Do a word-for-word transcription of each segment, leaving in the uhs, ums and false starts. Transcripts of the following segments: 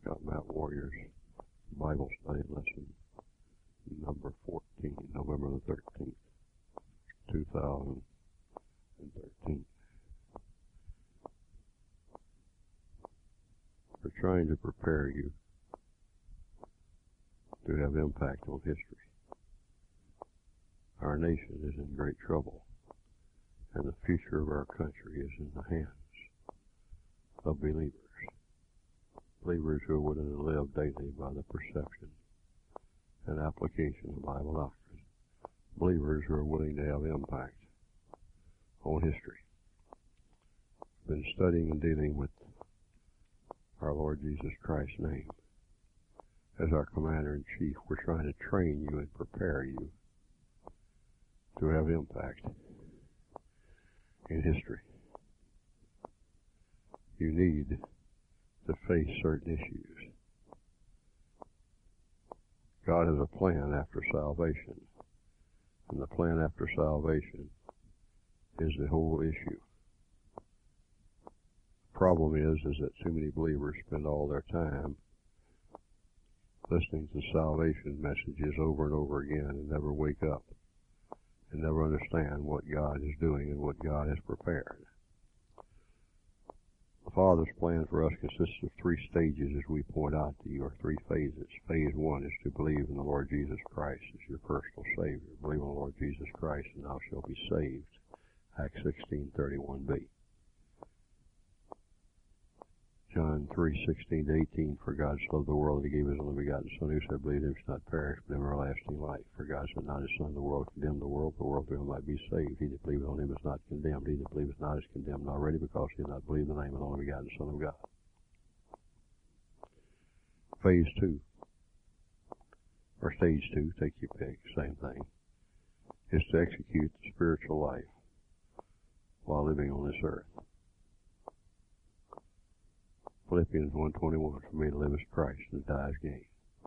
Scott Mount Warriors Bible Study Lesson number fourteen, November the thirteenth, two thousand thirteen. We're trying to prepare you to have impact on history. Our nation is in great trouble, and the future of our country is in the hands of believers. Believers who are willing to live daily by the perception and application of Bible doctrine. Believers who are willing to have impact on history. We've been studying and dealing with our Lord Jesus Christ's name. As our Commander-in-Chief, we're trying to train you and prepare you to have impact in history. You need to face certain issues. God has a plan after salvation, and the plan after salvation is the whole issue. The problem is, is that too many believers spend all their time listening to salvation messages over and over again and never wake up and never understand what God is doing and what God has prepared. The Father's plan for us consists of three stages, as we point out to you, or three phases. Phase one is to believe in the Lord Jesus Christ as your personal Savior. Believe in the Lord Jesus Christ and thou shalt be saved. Acts sixteen thirty-one b. John three sixteen to eighteen, for God so loved the world that he gave his only begotten Son, whosoever believed in him shall not perish, but have everlasting life. For God sent not his Son, the world condemned the world, the world through him might be saved. He that believeth on him is not condemned. He that believeth not is condemned already, because he hath not believed in the name of the only begotten Son of God. Phase two, or stage two, take your pick, same thing, is to execute the spiritual life while living on this earth. Philippians one twenty-one, for me to live is Christ and to die is gain.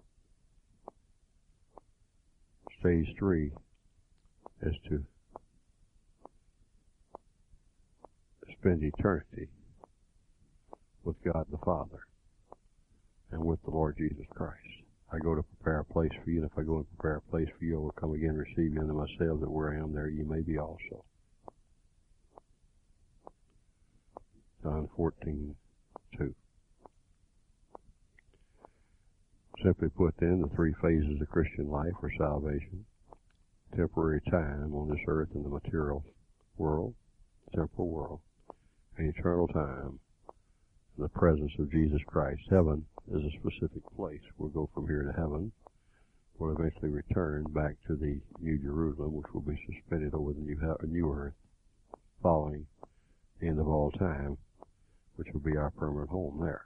Stage three is to spend eternity with God the Father and with the Lord Jesus Christ. I go to prepare a place for you, and if I go and prepare a place for you, I will come again and receive you unto myself, that where I am, there you may be also. John fourteen two. Simply put, then, the three phases of Christian life are salvation, temporary time on this earth in the material world, temporal world, and eternal time in the presence of Jesus Christ. Heaven is a specific place. We'll go from here to heaven. We'll eventually return back to the New Jerusalem, which will be suspended over the new, new earth, following the end of all time, which will be our permanent home there.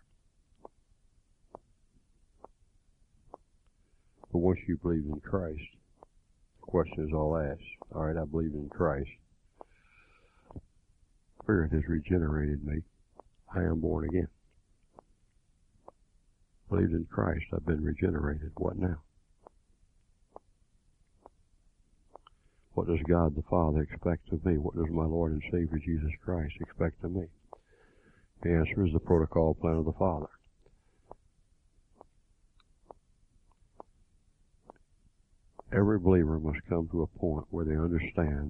But once you believe in Christ, the question is all asked. All right, I believe in Christ. Spirit has regenerated me. I am born again. Believed in Christ, I've been regenerated. What now? What does God the Father expect of me? What does my Lord and Savior Jesus Christ expect of me? The answer is the protocol plan of the Father. Every believer must come to a point where they understand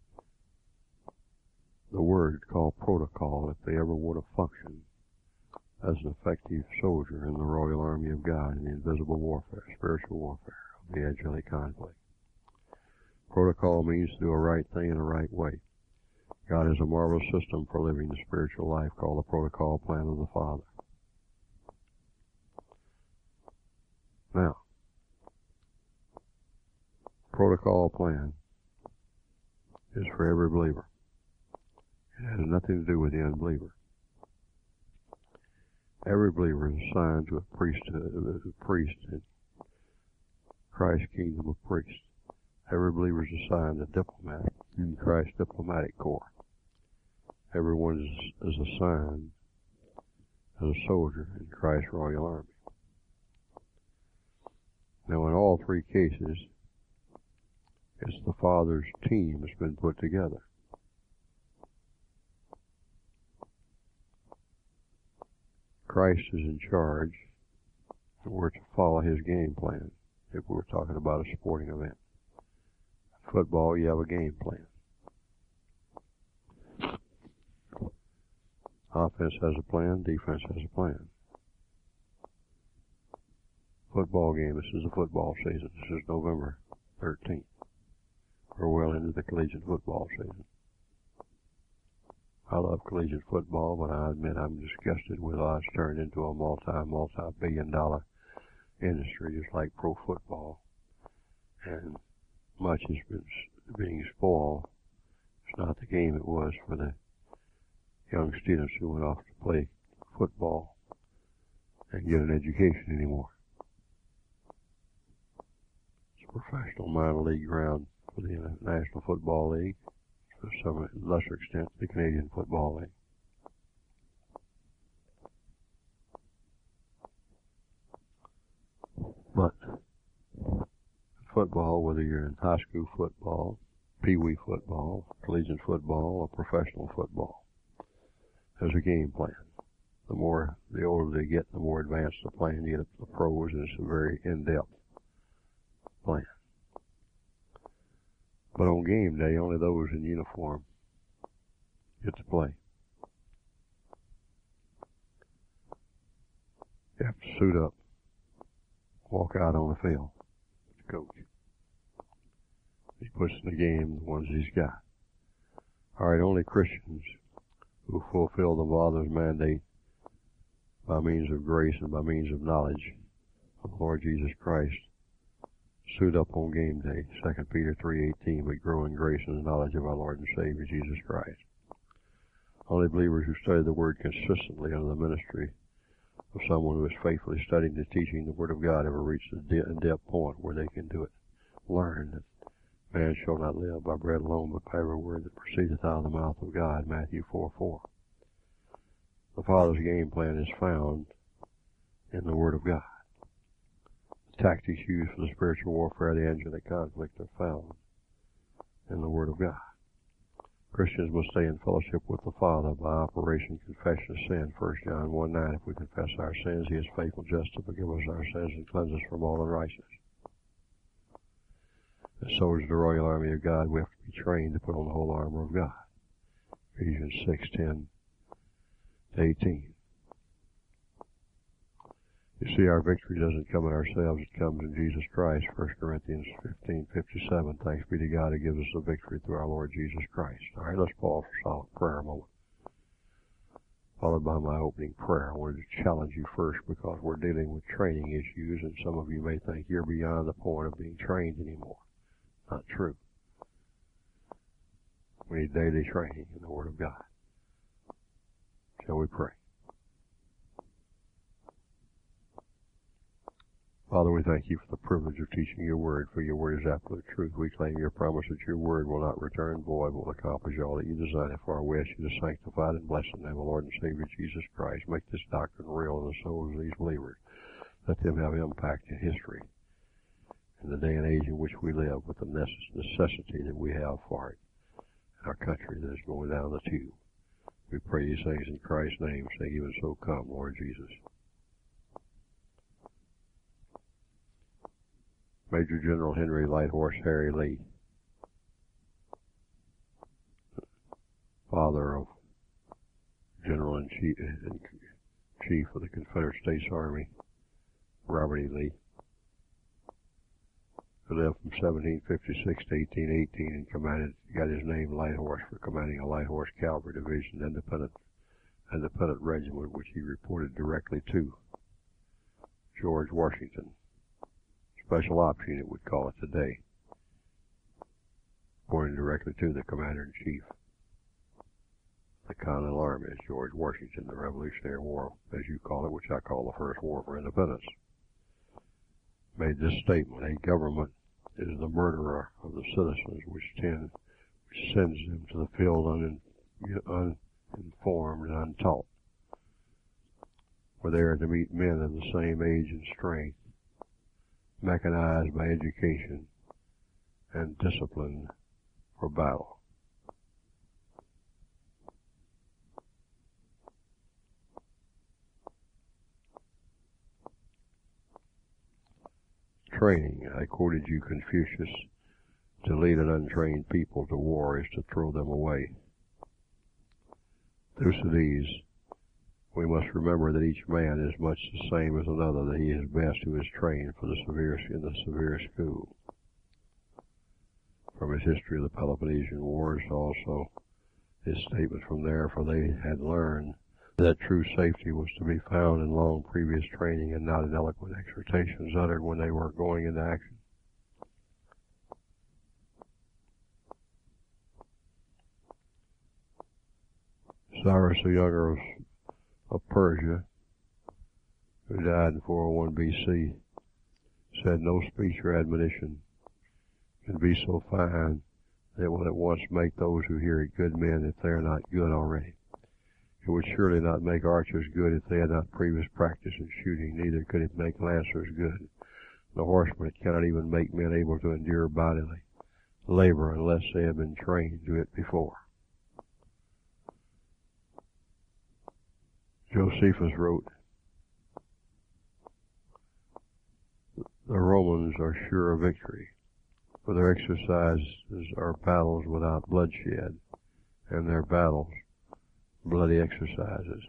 the word called protocol if they ever want to function as an effective soldier in the Royal Army of God in the invisible warfare, spiritual warfare of the angelic conflict. Protocol means to do a right thing in a right way. God has a marvelous system for living the spiritual life called the protocol plan of the Father. Now, protocol plan is for every believer. It has nothing to do with the unbeliever. Every believer is assigned to a priesthood, a priest in Christ's kingdom of priests. Every believer is assigned a diplomat in Christ's diplomatic corps. Everyone is, is assigned as a soldier in Christ's royal army. Now, in all three cases, it's the Father's team that's been put together. Christ is in charge we're to follow his game plan if we're talking about a sporting event. Football, you have a game plan. Offense has a plan, defense has a plan. Football game, this is a football season. This is November thirteenth. We're well into the collegiate football season. I love collegiate football, but I admit I'm disgusted with how it's turned into a multi, multi-billion dollar industry, just like pro football. And much has been being spoiled. It's not the game it was for the young students who went off to play football and get an education anymore. It's a professional minor league ground for the National Football League, to some lesser extent the Canadian Football League. But football, whether you're in high school football, pee-wee football, collegiate football, or professional football, there's a game plan. The more, the older they get, the more advanced the plan. You get up to the pros, and it's a very in-depth plan. But on game day, only those in uniform get to play. You have to suit up, walk out on the field. The coach. He puts in the game the ones he's got. All right, only Christians who fulfill the Father's mandate by means of grace and by means of knowledge of the Lord Jesus Christ suit up on game day. Second Peter three eighteen, but grow in grace and the knowledge of our Lord and Savior Jesus Christ. Only believers who study the Word consistently under the ministry of someone who is faithfully studying and teaching the Word of God ever reach the in-depth point where they can do it. Learn that man shall not live by bread alone, but by every word that proceedeth out of the mouth of God, Matthew four four. The Father's game plan is found in the Word of God. The tactics used for the spiritual warfare, the angelic conflict, are found in the Word of God. Christians must stay in fellowship with the Father by operation confession of sin. First John one nine, if we confess our sins, he is faithful, just to forgive us our sins and cleanse us from all unrighteousness. As soldiers of the Royal Army of God, we have to be trained to put on the whole armor of God. Ephesians six ten to eighteen. You see, our victory doesn't come in ourselves, it comes in Jesus Christ. First Corinthians fifteen fifty-seven. Thanks be to God who gives us the victory through our Lord Jesus Christ. All right, let's pause for silent prayer a moment. Followed by my opening prayer. I wanted to challenge you first because we're dealing with training issues, and some of you may think you're beyond the point of being trained anymore. Not true. We need daily training in the Word of God. Shall we pray? Father, we thank you for the privilege of teaching your word, for your word is absolute truth. We claim your promise that your word will not return void, will accomplish all that you design it for. We ask you to sanctify it and bless the name of the Lord and Savior Jesus Christ. Make this doctrine real in the souls of these believers. Let them have impact in history in the day and age in which we live, with the necessity that we have for it in our country that is going down the tube. We pray these things in Christ's name. Say, even so come, Lord Jesus. Major General Henry Lighthorse Harry Lee, father of General in Chief, in Chief of the Confederate States Army, Robert E. Lee, who lived from seventeen fifty-six to eighteen eighteen and commanded, got his name Lighthorse for commanding a Lighthorse Cavalry Division, independent, independent regiment, which he reported directly to George Washington. Special Ops Unit would call it today, reporting directly to the Commander-in-Chief. The Continental Army is George Washington, the Revolutionary War, as you call it, which I call the First War for Independence. Made this statement: a government is the murderer of the citizens, which tend, which sends them to the field unin, uninformed and untaught, where they are to meet men of the same age and strength, mechanized by education and discipline for battle. training. I quoted you Confucius, to lead an untrained people to war is to throw them away. Thucydides, we must remember that each man is much the same as another, that he is best who is trained for the severe, in the severe school. From his history of the Peloponnesian Wars, also his statement from there, for they had learned that true safety was to be found in long previous training and not in eloquent exhortations uttered when they were going into action. Cyrus the Younger of, of Persia, who died in four oh one B C, said, "No speech or admonition can be so fine that it will at once make those who hear it good men if they are not good already. It would surely not make archers good if they had not previous practice in shooting, neither could it make lancers good. The horsemen, it cannot even make men able to endure bodily labor unless they have been trained to it before." Josephus wrote, "The Romans are sure of victory, for their exercises are battles without bloodshed, and their battles bloody exercises."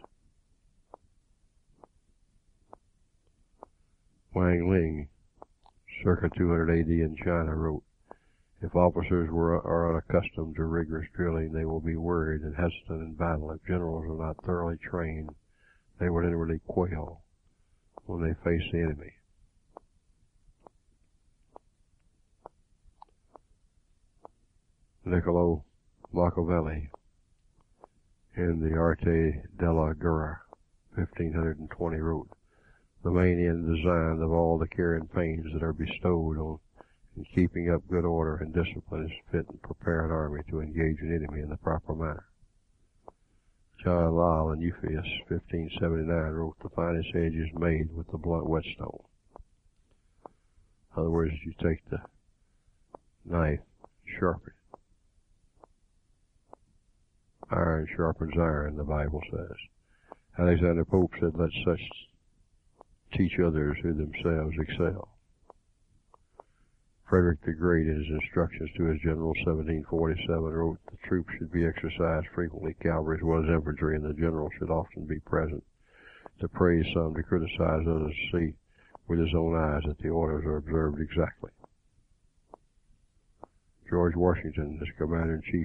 Wang Ling, circa two hundred A D in China, wrote, "If officers were, are unaccustomed to rigorous drilling, they will be worried and hesitant in battle. If generals are not thoroughly trained, they will inwardly quail when they face the enemy." Niccolo Machiavelli, in the Arte della Guerra, fifteen twenty, wrote, "The main end design of all the care and pains that are bestowed on in keeping up good order and discipline is fit and prepare an army to engage an enemy in the proper manner." John Lyle in Euphues, fifteen seventy-nine, wrote, "The finest edge is made with the blunt whetstone." In other words, you take the knife, sharpen it. Iron sharpens iron, the Bible says. Alexander Pope said, "Let such teach others who themselves excel." Frederick the Great, in his instructions to his general, seventeen forty-seven, wrote, "The troops should be exercised frequently, cavalry as well as infantry, and the general should often be present, to praise some, to criticize others, to see with his own eyes that the orders are observed exactly." George Washington, as Commander-in-Chief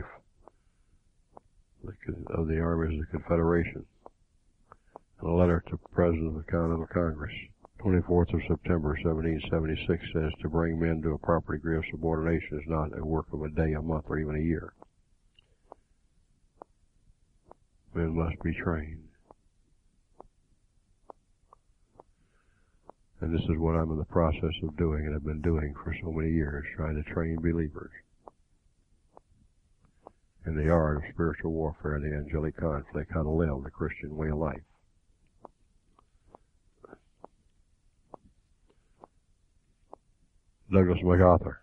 of the armies of the Confederation, in a letter to the President of the Continental Congress, twenty-fourth of September, seventeen seventy-six, says, "To bring men to a proper degree of subordination is not a work of a day, a month, or even a year. Men must be trained." And this is what I'm in the process of doing and have been doing for so many years, trying to train believers in the art of spiritual warfare and the angelic conflict, how to live the Christian way of life. Douglas MacArthur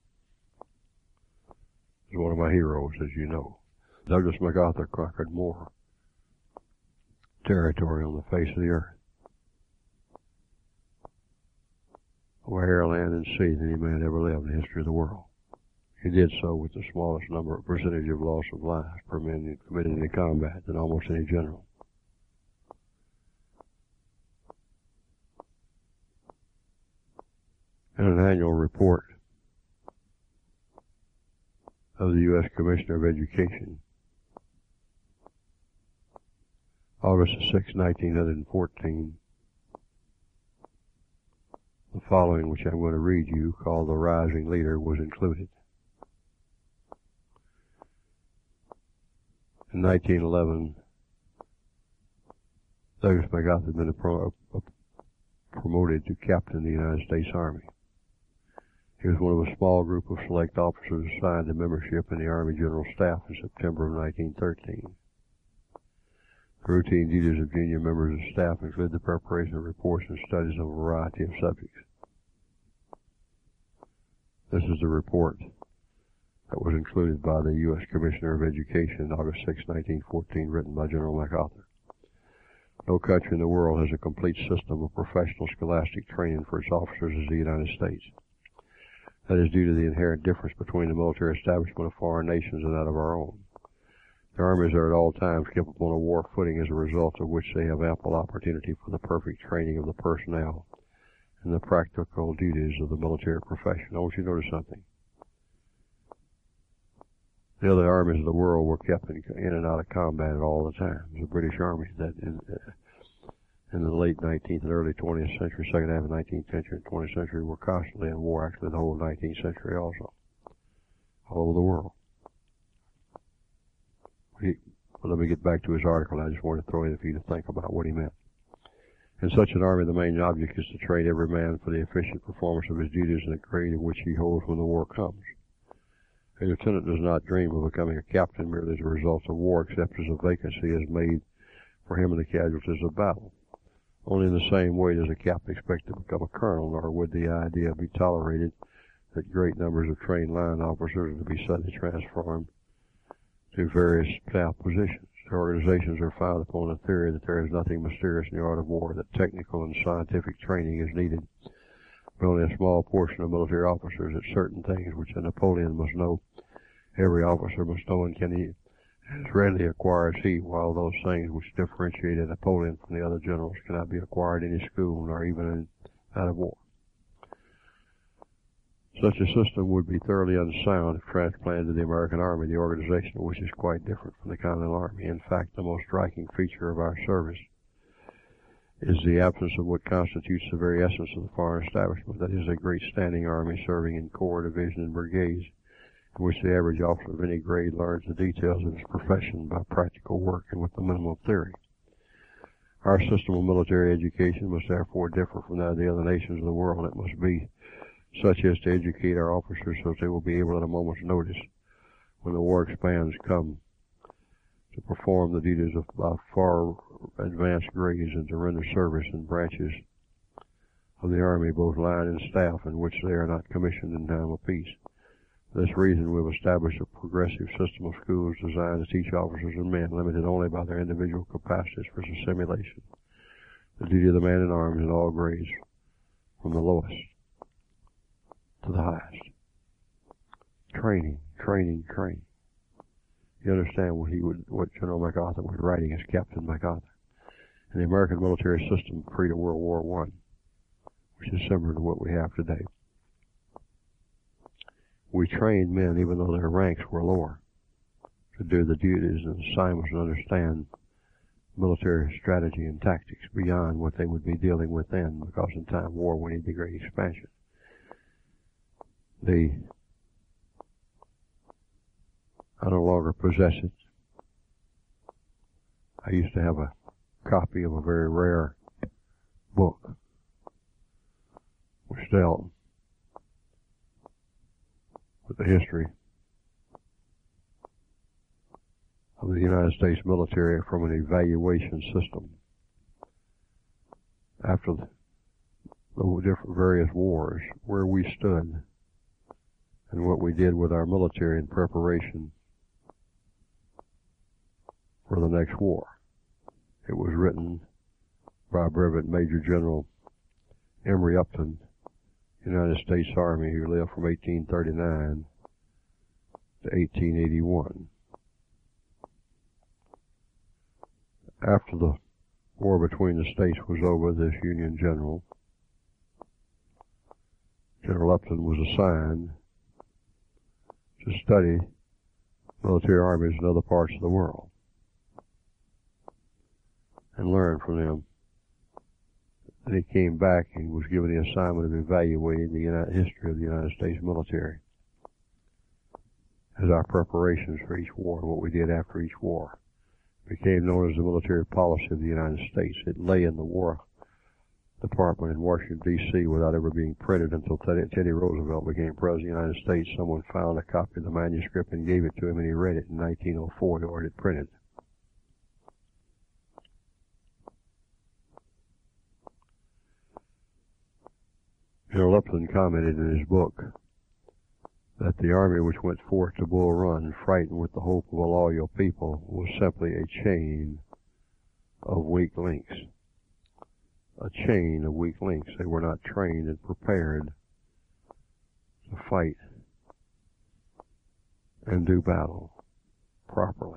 is one of my heroes, as you know. Douglas MacArthur conquered more territory on the face of the earth, over air, land, and sea, than any man ever lived in the history of the world. He did so with the smallest number of percentage of loss of lives per man committed in combat than almost any general. In an annual report of the U S Commissioner of Education, August sixth, nineteen fourteen, the following, which I'm going to read you, called "The Rising Leader," was included. In nineteen eleven, Douglas MacArthur had been pro promoted to captain of the United States Army. He was one of a small group of select officers assigned to membership in the Army General Staff in September of nineteen thirteen. The routine duties of junior members of staff include the preparation of reports and studies on a variety of subjects. This is the report that was included by the U S Commissioner of Education, August sixth, nineteen fourteen, written by General MacArthur. No country in the world has a complete system of professional scholastic training for its officers as the United States. That is due to the inherent difference between the military establishment of foreign nations and that of our own. The armies are at all times kept upon a war footing, as a result of which they have ample opportunity for the perfect training of the personnel and the practical duties of the military profession. I want you to notice something. The other armies of the world were kept in, in and out of combat all the time. The British army that in, in the late nineteenth and early twentieth century, second half of the nineteenth century and twentieth century, were constantly in war, actually the whole nineteenth century also, all over the world. He, well, let me get back to his article. I just wanted to throw in for you to think about what he meant. In such an army, the main object is to train every man for the efficient performance of his duties in the grade in which he holds when the war comes. A lieutenant does not dream of becoming a captain merely as a result of war, except as a vacancy is made for him in the casualties of battle. Only in the same way does a captain expect to become a colonel, nor would the idea be tolerated that great numbers of trained line officers are to be suddenly transformed to various staff positions. The organizations are founded upon the theory that there is nothing mysterious in the art of war, that technical and scientific training is needed. But only a small portion of military officers, that certain things which a Napoleon must know, every officer must know and can he as readily acquire as he, while those things which differentiated Napoleon from the other generals cannot be acquired in his school, nor even in that of war. Such a system would be thoroughly unsound if transplanted to the American Army, the organization of which is quite different from the Continental Army. In fact, the most striking feature of our service is the absence of what constitutes the very essence of the foreign establishment, that is, a great standing army serving in corps, division, and brigades, in which the average officer of any grade learns the details of his profession by practical work and with the minimum of theory. Our system of military education must therefore differ from that of the other nations of the world. It must be such as to educate our officers so that they will be able at a moment's notice, when the war expands, come to perform the duties of uh, far advanced grades and to render service in branches of the Army, both line and staff, in which they are not commissioned in time of peace. For this reason, we have established a progressive system of schools designed to teach officers and men, limited only by their individual capacities for assimilation, the duty of the man in arms in all grades, from the lowest to the highest. Training, training, training. You understand what he would, what General MacArthur was writing as Captain MacArthur. In the American military system pre to World War One, which is similar to what we have today, we trained men, even though their ranks were lower, to do the duties and assignments and understand military strategy and tactics beyond what they would be dealing with then, because in time of war we need the great expansion. The I no longer possess it. I used to have a copy of a very rare book which dealt with the history of the United States military from an evaluation system. After the, the different various wars, where we stood and what we did with our military in preparation for the next war. It was written by Brevet Major General Emory Upton, United States Army, who lived from eighteen thirty-nine to eighteen eighty-one. After the war between the states was over, this Union general, General Upton, was assigned to study military armies in other parts of the world and learn from them. Then he came back and was given the assignment of evaluating the United, history of the United States military as our preparations for each war and what we did after each war. It became known as the military policy of the United States. It lay in the War Department in Washington, D C without ever being printed until Teddy, Teddy Roosevelt became President of the United States. Someone found a copy of the manuscript and gave it to him, and he read it in nineteen oh four. He ordered it printed. General Upton commented in his book that the army which went forth to Bull Run, frightened with the hope of a loyal people, was simply a chain of weak links, a chain of weak links. They were not trained and prepared to fight and do battle properly.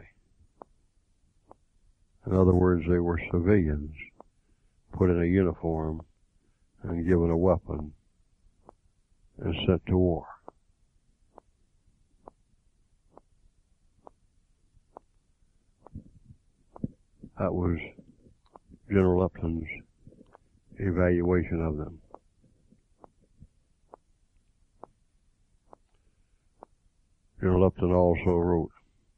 In other words, they were civilians put in a uniform and given a weapon and sent to war. That was General Upton's evaluation of them. General Upton also wrote,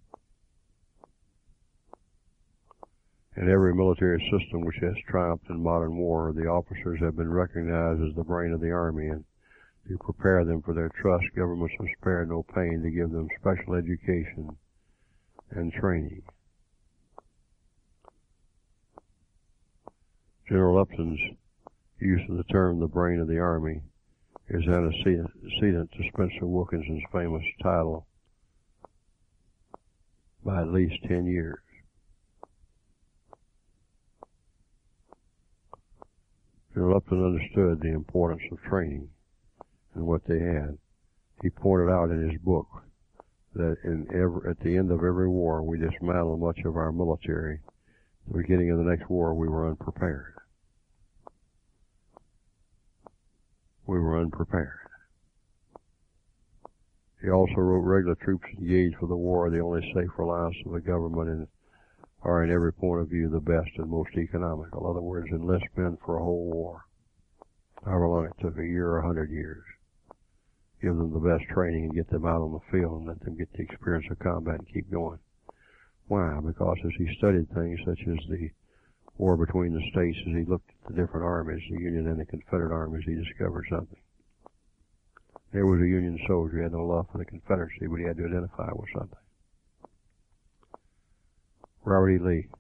in every military system which has triumphed in modern war, the officers have been recognized as the brain of the army, and to prepare them for their trust, governments have spared no pain to give them special education and training. General Upton's use of the term the brain of the army is antecedent to Spencer Wilkinson's famous title by at least ten years. General Upton understood the importance of training and what they had. He pointed out in his book that in every, at the end of every war, we dismantled much of our military. At the beginning of the next war, we were unprepared. We were unprepared. He also wrote, regular troops engaged for the war are the only safe reliance of the government and are in every point of view the best and most economical. In other words, enlist men for a whole war, however long it took, a year or a hundred years. Give them the best training and get them out on the field and let them get the experience of combat and keep going. Why? Because as he studied things such as the war between the states, as he looked at the different armies, the Union and the Confederate armies, he discovered something. There was a Union soldier. He had no love for the Confederacy, but he had to identify with something. Robert E. Lee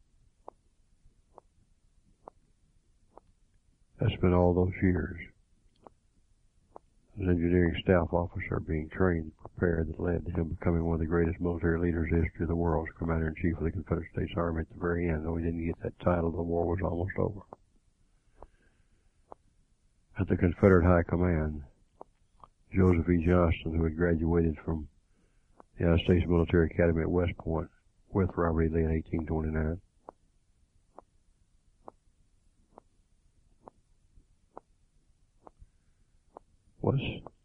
has spent all those years as an engineering staff officer being trained and prepared that led to him becoming one of the greatest military leaders in the history of the world as Commander-in-Chief of the Confederate States Army at the very end. Though he didn't get that title, the war was almost over. At the Confederate High Command, Joseph E. Johnston, who had graduated from the United States Military Academy at West Point with Robert E. Lee in eighteen twenty-nine, was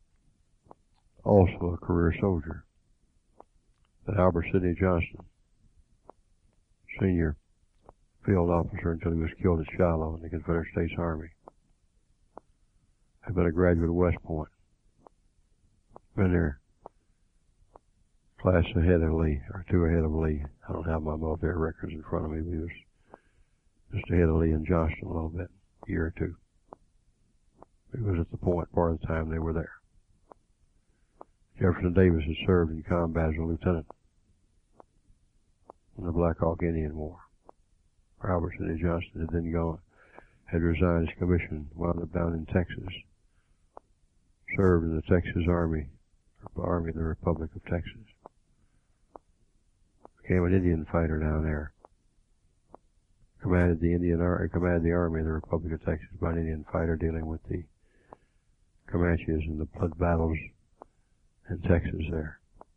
also a career soldier. But Albert Sidney Johnston, senior field officer until he was killed at Shiloh in the Confederate States Army, had been a graduate of West Point, been there class ahead of Lee, or two ahead of Lee. I don't have my military records in front of me, but he was just ahead of Lee and Johnston a little bit, a year or two. He was at the point part of the time they were there. Jefferson Davis had served in combat as a lieutenant in the Black Hawk Indian War. Albert Sidney Johnston had then gone, had resigned his commission, wound up down in Texas, served in the Texas Army, Army of the Republic of Texas. Became an Indian fighter down there. Commanded the Indian Ar commanded the Army of the Republic of Texas by an Indian fighter dealing with the Comanches and the blood battles in Texas there.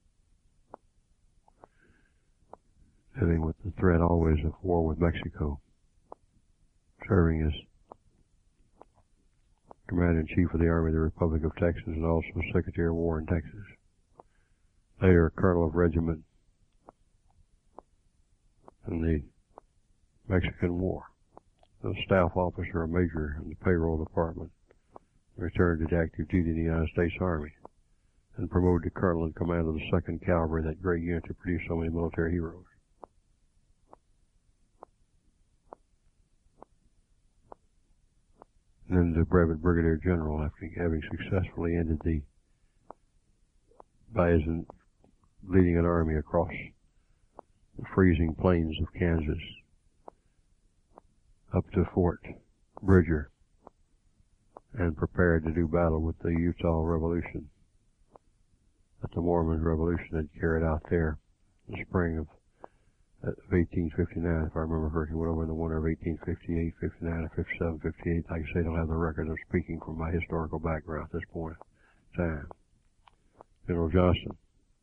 Dealing with the threat always of war with Mexico. Serving as Commander-in-Chief of the Army of the Republic of Texas and also Secretary of War in Texas. Later, a colonel of regiment in the Mexican War. A staff officer, a major in the payroll department. Returned to active duty in the United States Army. And promoted to colonel in command of the second Cavalry, that great unit that produced so many military heroes. And then to brevet brigadier general after having successfully ended the, by his leading an army across the freezing plains of Kansas up to Fort Bridger and prepared to do battle with the Utah Revolution that the Mormon Revolution had carried out there in the spring of of eighteen fifty-nine, if I remember correctly, went over in the winter of eighteen fifty-eight, fifty-nine, or fifty-seven, fifty-eight. Like I say, I don't have the record of speaking from my historical background at this point in time. General Johnston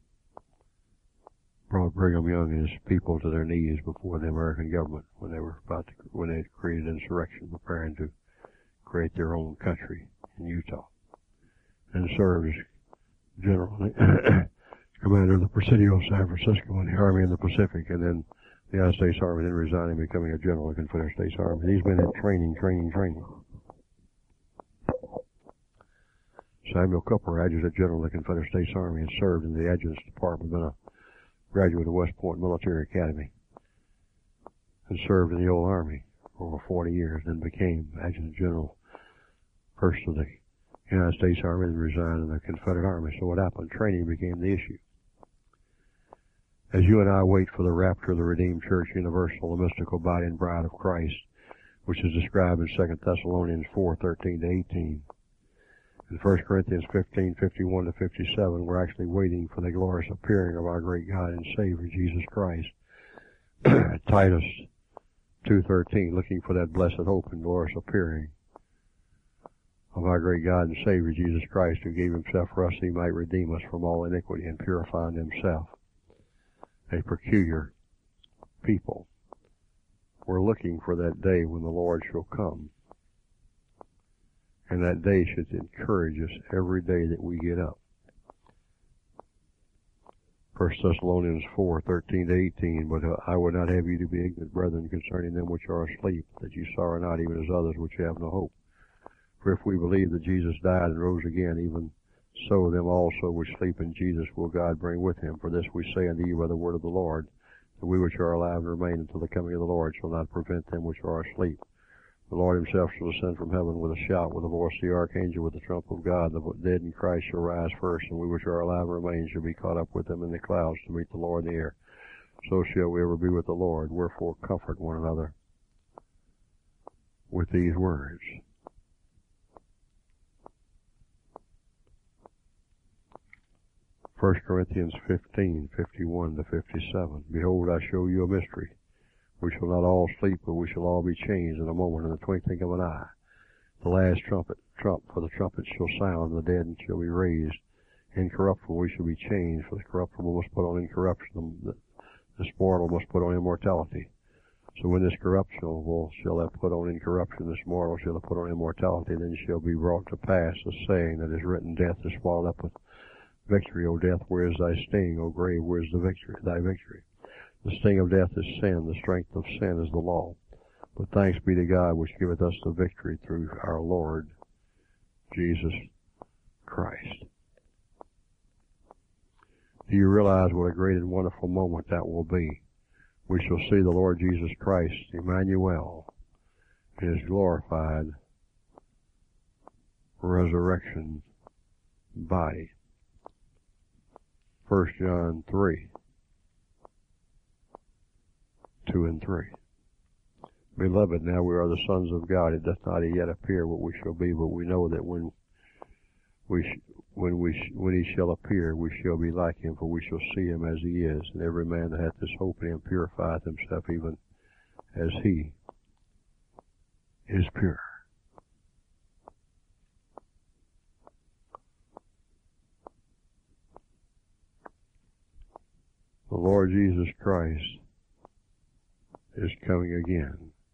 brought Brigham Young and his people to their knees before the American government when they were about to, when they had created insurrection, preparing to create their own country in Utah, and served as general commander of the Presidio, San Francisco, and the Army in the Pacific, and then the United States Army, then resigning, becoming a general of the Confederate States Army. And he's been in training, training, training. Samuel Cooper, Adjutant General of the Confederate States Army, and served in the Adjutant's Department, been a graduate of West Point Military Academy, and served in the old Army for over forty years, then became Adjutant General, first of the United States Army, then resigned in the Confederate Army. So what happened? Training became the issue. As you and I wait for the rapture of the Redeemed Church Universal, the mystical body and bride of Christ, which is described in Second Thessalonians four, thirteen to eighteen, in First Corinthians fifteen, fifty-one to fifty-seven, we're actually waiting for the glorious appearing of our great God and Savior, Jesus Christ. Titus two thirteen, looking for that blessed hope and glorious appearing of our great God and Savior, Jesus Christ, who gave himself for us that he might redeem us from all iniquity and purify in himself a peculiar people. We're looking for that day when the Lord shall come. And that day should encourage us every day that we get up. First Thessalonians four, thirteen to eighteen, but uh, I would not have you to be ignorant, brethren, concerning them which are asleep, that you sorrow not, even as others which have no hope. For if we believe that Jesus died and rose again, even so them also which sleep in Jesus will God bring with him. For this we say unto you by the word of the Lord, that we which are alive and remain until the coming of the Lord shall not prevent them which are asleep. The Lord himself shall descend from heaven with a shout, with the voice of the archangel, with the trump of God. The dead in Christ shall rise first, and we which are alive and remain shall be caught up with them in the clouds to meet the Lord in the air. So shall we ever be with the Lord. Wherefore comfort one another with these words. First Corinthians fifteen, fifty-one to fifty-seven. Behold, I show you a mystery. We shall not all sleep, but we shall all be changed in a moment, in the twinkling of an eye. The last trumpet, trump, for the trumpet shall sound, and the dead shall be raised. Incorruptible, we shall be changed, for the corruptible must put on incorruption, the, this mortal must put on immortality. So when this corruptible shall have put on incorruption, this mortal shall have put on immortality, then shall be brought to pass the saying that is written, death is swallowed up with victory. O death, where is thy sting? O grave, where is the victory, thy victory? The sting of death is sin, the strength of sin is the law. But thanks be to God which giveth us the victory through our Lord Jesus Christ. Do you realize what a great and wonderful moment that will be? We shall see the Lord Jesus Christ, Emmanuel, in his glorified resurrection body. First John three. Two and three. Beloved, now we are the sons of God. It doth not yet appear what we shall be, but we know that when we sh when we sh when he shall appear, we shall be like him, for we shall see him as he is. And every man that hath this hope in him purifieth himself, even as he is pure. The Lord Jesus Christ is coming again.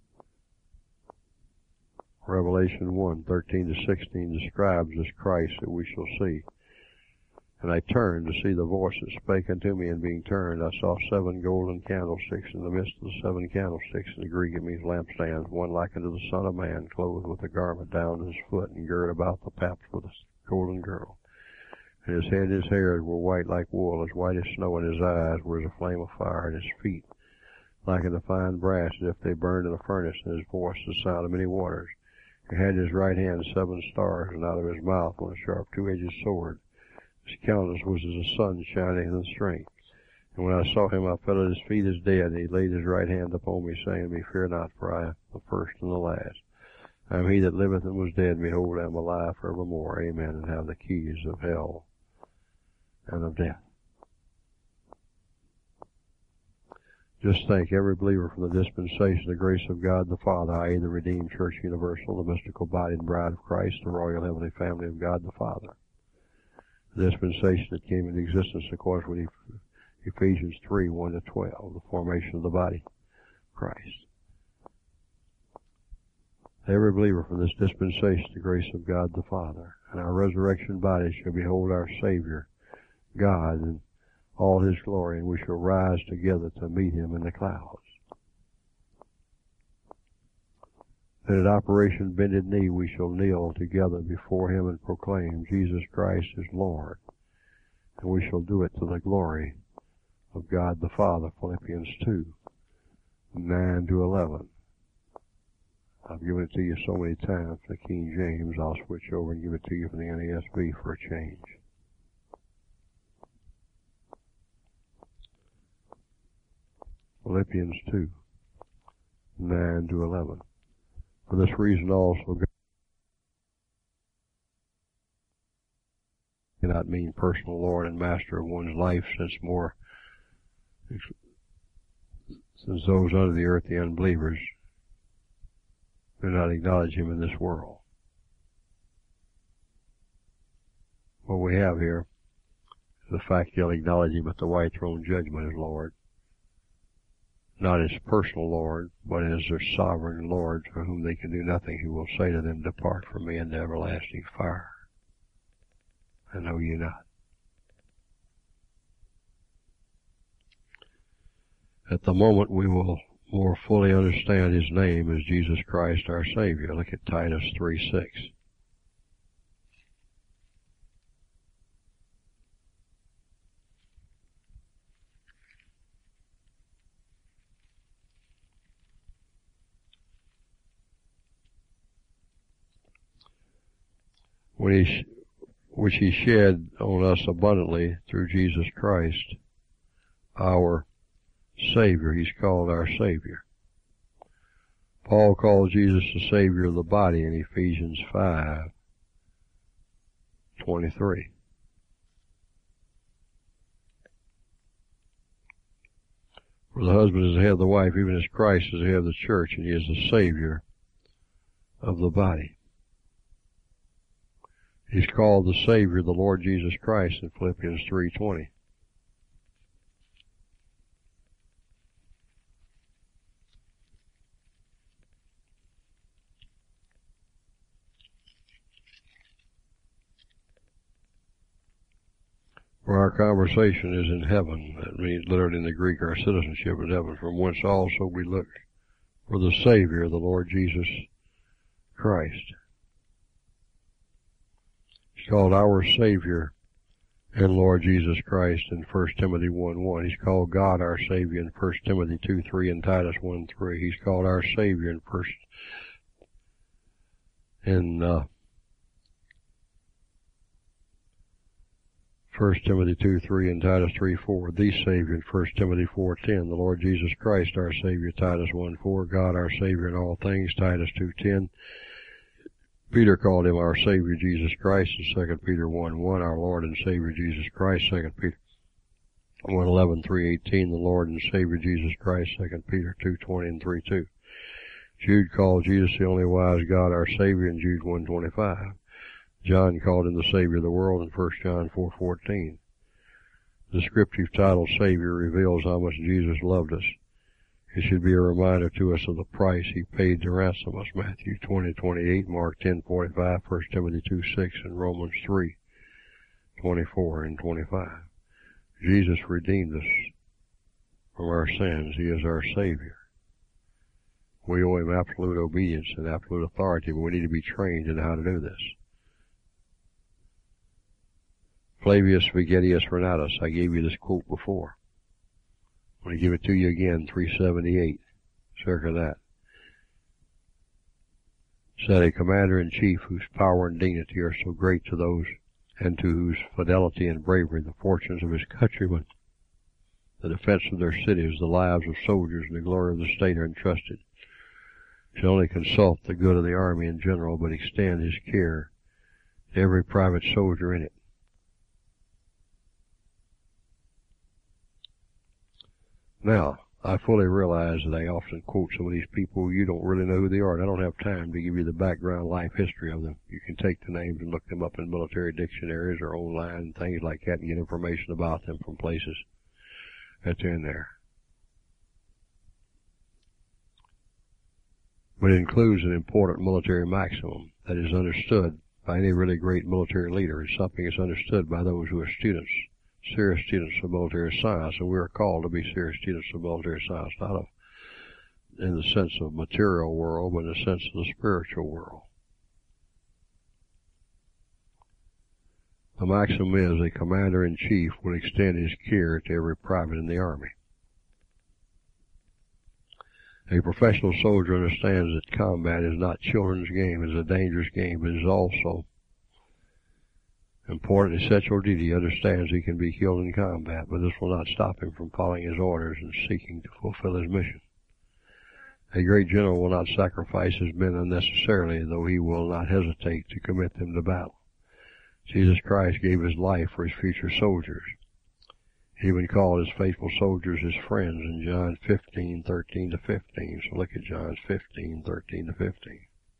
Revelation one, thirteen to sixteen describes this Christ that we shall see. And I turned to see the voice that spake unto me, and being turned, I saw seven golden candlesticks. In the midst of the seven candlesticks, in the Greek it means lampstands, one like unto the Son of Man, clothed with a garment down to his foot, and girt about the paps with a golden girdle. And his head and his hairs were white like wool, as white as snow, and his eyes were as a flame of fire, and his feet like unto fine brass, as if they burned in a furnace, and his voice the sound of many waters. He had in his right hand seven stars, and out of his mouth went a sharp two-edged sword. His countenance was as the sun shining in the strength. And when I saw him, I fell at his feet as dead, and he laid his right hand upon me, saying to me, Fear not, for I am the first and the last. I am he that liveth and was dead, and behold, I am alive forevermore. Amen, and have the keys of hell and of death. Just think, every believer from the dispensation of the grace of God the Father, that is the redeemed church universal, the mystical body and bride of Christ, the royal heavenly family of God the Father. The dispensation that came into existence, of course, with Ephesians three, one to twelve, the formation of the body of Christ. Every believer from this dispensation, the grace of God the Father, and our resurrection bodies shall behold our Savior, God, in all His glory, and we shall rise together to meet Him in the clouds. Then at Operation Bended Knee we shall kneel together before Him and proclaim Jesus Christ is Lord, and we shall do it to the glory of God the Father, Philippians two, nine to eleven. I've given it to you so many times, the King James. I'll switch over and give it to you from the N A S B for a change. Philippians two, nine to eleven. For this reason also, God cannot mean personal Lord and Master of one's life, since more, since those under the earth, the unbelievers, do not acknowledge Him in this world. What we have here is the fact they'll acknowledge Him at the white throne judgment as Lord. Not as personal Lord, but as their sovereign Lord, for whom they can do nothing, who will say to them, depart from me into everlasting fire. I know you not. At the moment we will more fully understand His name as Jesus Christ our Savior. Look at Titus three six. When he, which He shed on us abundantly through Jesus Christ, our Savior. He's called our Savior. Paul called Jesus the Savior of the body in Ephesians five twenty-three. For the husband is the head of the wife, even as Christ is the head of the church, and He is the Savior of the body. He's called the Savior, the Lord Jesus Christ, in Philippians three twenty. For our conversation is in heaven. That means, literally in the Greek, our citizenship is heaven, from whence also we look for the Savior, the Lord Jesus Christ. He's called our Savior and Lord Jesus Christ in First Timothy one one. He's called God our Savior in First Timothy two three and Titus one three. He's called our Savior in First in uh, First Timothy two three and Titus three four. The Savior in First Timothy four ten. The Lord Jesus Christ our Savior, Titus one four. God our Savior in all things, Titus two ten. Peter called Him our Savior, Jesus Christ, in Second Peter one one, our Lord and Savior, Jesus Christ, Second Peter one eleven, three eighteen, the Lord and Savior, Jesus Christ, Second Peter two twenty and three two. Jude called Jesus the only wise God, our Savior, in Jude one twenty-five. John called Him the Savior of the world in First John four fourteen. The descriptive title, Savior, reveals how much Jesus loved us. It should be a reminder to us of the price He paid to ransom us. Matthew twenty twenty-eight, Mark ten forty-five, First Timothy two six, and Romans three twenty-four and twenty-five. Jesus redeemed us from our sins. He is our Savior. We owe Him absolute obedience and absolute authority, but we need to be trained in how to do this. Flavius Vigetius Renatus, I gave you this quote before. I'm going to give it to you again, three seventy-eight, circa that. Said, a commander-in-chief whose power and dignity are so great to those, and to whose fidelity and bravery the fortunes of his countrymen, the defense of their cities, the lives of soldiers, and the glory of the state are entrusted, should only consult the good of the army in general, but extend his care to every private soldier in it. Now, I fully realize that I often quote some of these people. You don't really know who they are, and I don't have time to give you the background life history of them. You can take the names and look them up in military dictionaries or online and things like that and get information about them from places that's in there. But it includes an important military maximum that is understood by any really great military leader. It's something that's understood by those who are students, serious students of military science, and we are called to be serious students of military science, not of, in the sense of material world, but in the sense of the spiritual world. The maxim is a commander-in-chief will extend his care to every private in the Army. A professional soldier understands that combat is not children's game, it is a dangerous game, but it is also important essential duty. He understands he can be killed in combat, but this will not stop him from following his orders and seeking to fulfill his mission. A great general will not sacrifice his men unnecessarily, though he will not hesitate to commit them to battle. Jesus Christ gave his life for his future soldiers. He even called his faithful soldiers his friends in John fifteen, thirteen to fifteen. So look at John fifteen, thirteen to fifteen.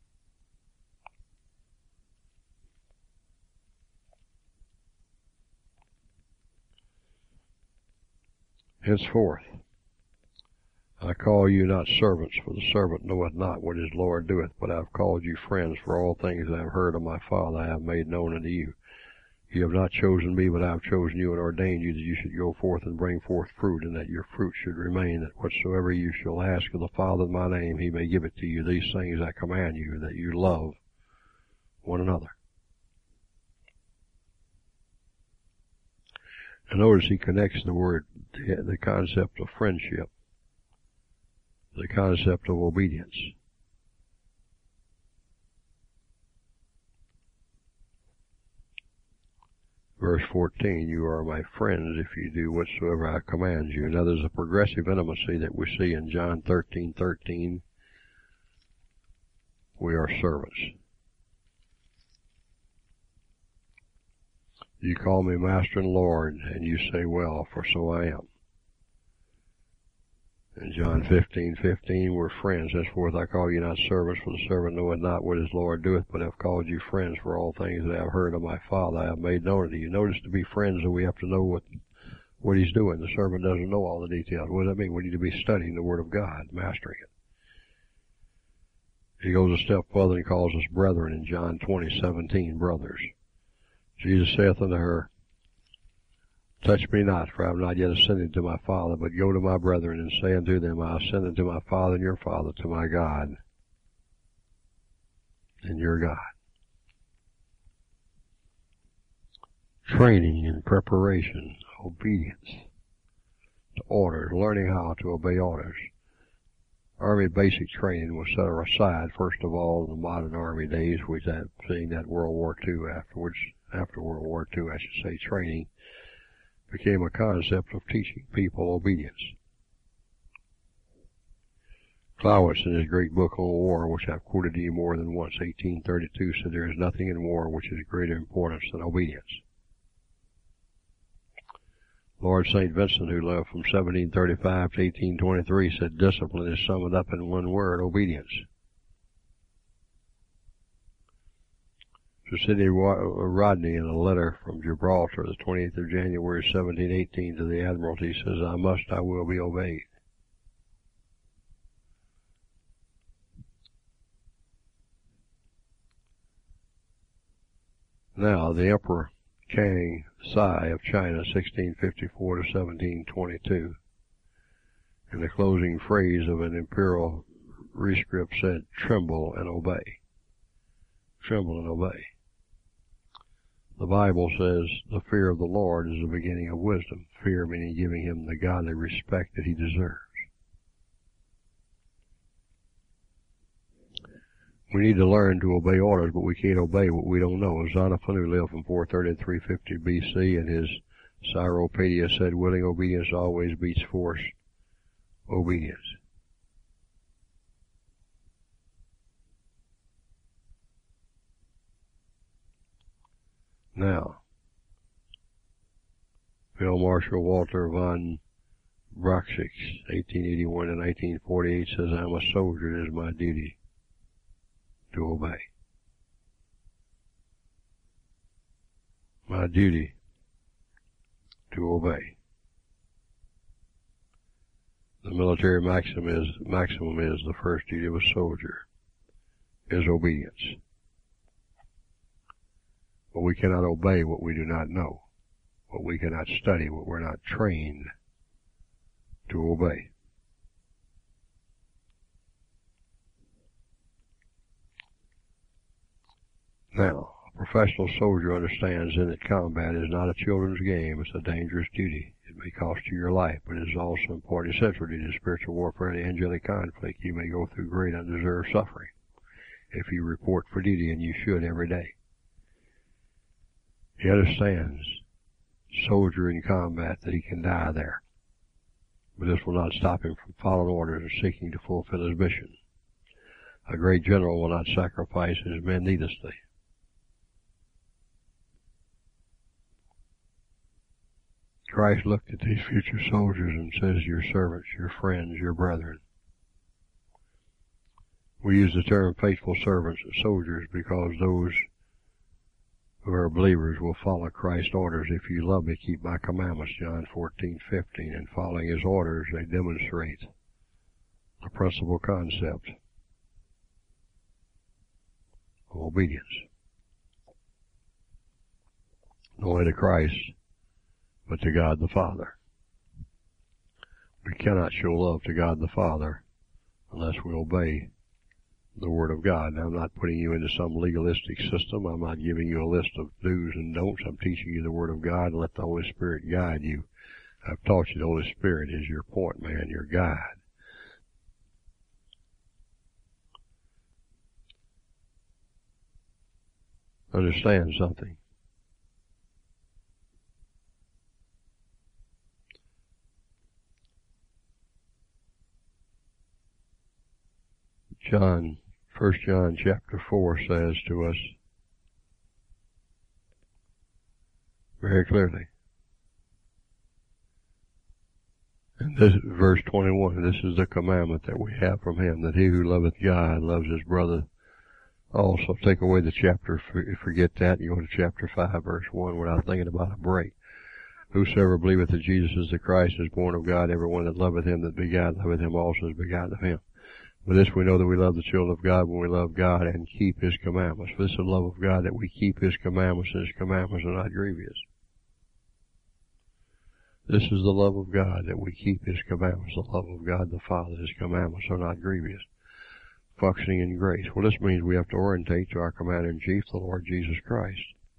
Henceforth, I call you not servants, for the servant knoweth not what his Lord doeth, but I have called you friends, for all things that I have heard of my Father I have made known unto you. You have not chosen me, but I have chosen you and ordained you that you should go forth and bring forth fruit, and that your fruit should remain, that whatsoever you shall ask of the Father in my name, he may give it to you. These things I command you, that you love one another. And notice he connects the word, the concept of friendship, the concept of obedience. Verse fourteen, you are my friends if you do whatsoever I command you. Now there's a progressive intimacy that we see in John thirteen thirteen. We are servants. You call me Master and Lord, and you say, well, for so I am. In John fifteen fifteen, we're friends. Henceforth I call you not servants, for the servant knoweth not what his Lord doeth, but I have called you friends, for all things that I have heard of my Father I have made known to you. Notice, to be friends, that we have to know what what he's doing. The servant doesn't know all the details. What does that mean? We need to be studying the Word of God, mastering it. He goes a step further and calls us brethren in John twenty seventeen, brothers. Jesus saith unto her, touch me not, for I have not yet ascended to my Father, but go to my brethren, and say unto them, I ascended to my Father and your Father, to my God and your God. Training and preparation, obedience to orders, learning how to obey orders. Army basic training was set aside, first of all, in the modern Army days, which had seeing that World War Two afterwards, after World War Two, I should say, training became a concept of teaching people obedience. Clausewitz, in his great book on war, which I've quoted to you more than once, eighteen thirty-two, said there is nothing in war which is of greater importance than obedience. Lord Saint Vincent, who lived from seventeen thirty-five to eighteen twenty-three, said discipline is summed up in one word, obedience. Sir Sidney Rodney, in a letter from Gibraltar, the twenty-eighth of January, seventeen eighteen, to the Admiralty, says, I must, I will be obeyed. Now, the Emperor Kang Sai of China, sixteen fifty-four to seventeen twenty-two, in the closing phrase of an imperial rescript said, tremble and obey. Tremble and obey. The Bible says the fear of the Lord is the beginning of wisdom. Fear meaning giving him the godly respect that he deserves. We need to learn to obey orders, but we can't obey what we don't know. Xenophon, who lived from four thirty to three fifty B C, in his Cyropaedia said, willing obedience always beats force obedience. Now, Field Marshal Walter von Broxics, eighteen eighty-one to nineteen forty-eight, says, I'm a soldier, it is my duty to obey. My duty to obey. The military maximum is, maximum is the first duty of a soldier, is obedience. But we cannot obey what we do not know. But we cannot study what we're not trained to obey. Now, a professional soldier understands then that combat is not a children's game, it's a dangerous duty. It may cost you your life, but it is also important essential to spiritual warfare and angelic conflict. You may go through great undeserved suffering if you report for duty, and you should every day. He understands, soldier in combat, that he can die there. But this will not stop him from following orders and seeking to fulfill his mission. A great general will not sacrifice his men needlessly. Christ looked at these future soldiers and says, your servants, your friends, your brethren. We use the term faithful servants and soldiers because those who are believers will follow Christ's orders. If you love me, keep my commandments, John fourteen fifteen. And following his orders, they demonstrate the principal concept of obedience. Not only to Christ, but to God the Father. We cannot show love to God the Father unless we obey the Word of God. Now, I'm not putting you into some legalistic system. I'm not giving you a list of do's and don'ts. I'm teaching you the Word of God, and let the Holy Spirit guide you. I've taught you the Holy Spirit is your point man, your guide. Understand something. John, First John chapter four says to us very clearly, and this verse twenty-one, this is the commandment that we have from him, that he who loveth God loves his brother also. Take away the chapter, forget that, and go to chapter five, verse one, without thinking about a break. Whosoever believeth that Jesus is the Christ is born of God. Everyone that loveth him that begat loveth him also is begotten of him. By this we know that we love the children of God when we love God and keep his commandments. For this is the love of God, that we keep his commandments, and his commandments are not grievous. This is the love of God, that we keep his commandments. The love of God the Father, his commandments are not grievous. Functioning in grace. Well, this means we have to orientate to our Commander-in-Chief, the Lord Jesus Christ.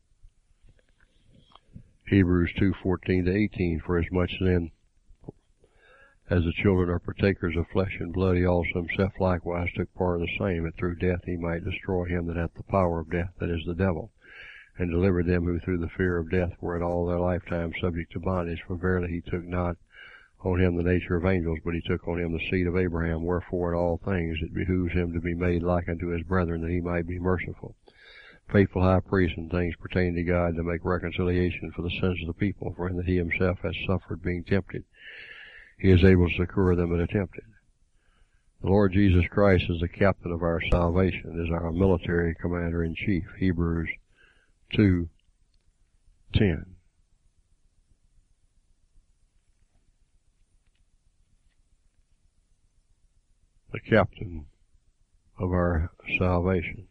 Hebrews two fourteen to eighteen, for as much then as the children are partakers of flesh and blood, he also himself likewise took part of the same, that through death he might destroy him that hath the power of death, that is the devil, and deliver them who through the fear of death were in all their lifetime subject to bondage. For verily he took not on him the nature of angels, but he took on him the seed of Abraham. Wherefore in all things it behooves him to be made like unto his brethren, that he might be merciful, faithful high priest in things pertaining to God, to make reconciliation for the sins of the people. For in that he himself has suffered being tempted, he is able to succor them that are tempted. The Lord Jesus Christ is the captain of our salvation, is our military commander-in-chief. Hebrews two ten. The captain of our salvation.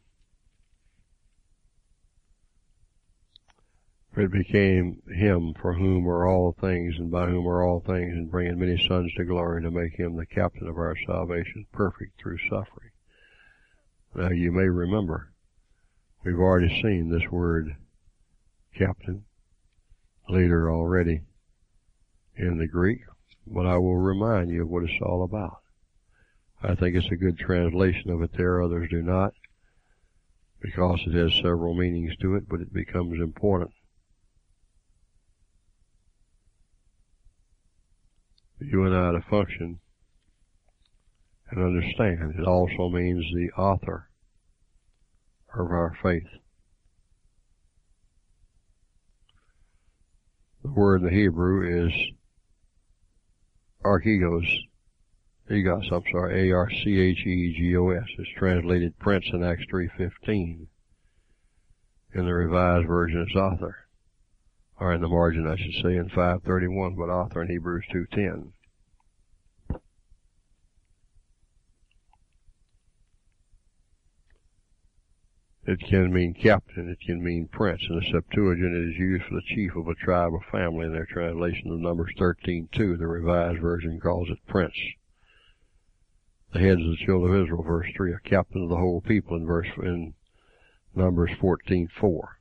For it became him for whom are all things, and by whom are all things, and bringing many sons to glory, to make him the captain of our salvation, perfect through suffering. Now you may remember, we've already seen this word captain, leader already in the Greek, but I will remind you of what it's all about. I think it's a good translation of it there, others do not, because it has several meanings to it, but it becomes important. You and I to function and understand. It also means the author of our faith. The word in the Hebrew is Archegos, Egos, I'm sorry, A R C H E G O S, is translated prince in Acts three fifteen. In the Revised Version is author, or in the margin I should say, in five thirty-one, but author in Hebrews two ten. It can mean captain, it can mean prince. In the Septuagint, it is used for the chief of a tribe or family in their translation of Numbers thirteen two. The Revised Version calls it prince. The heads of the children of Israel, verse three, a captain of the whole people in verse in Numbers fourteen four.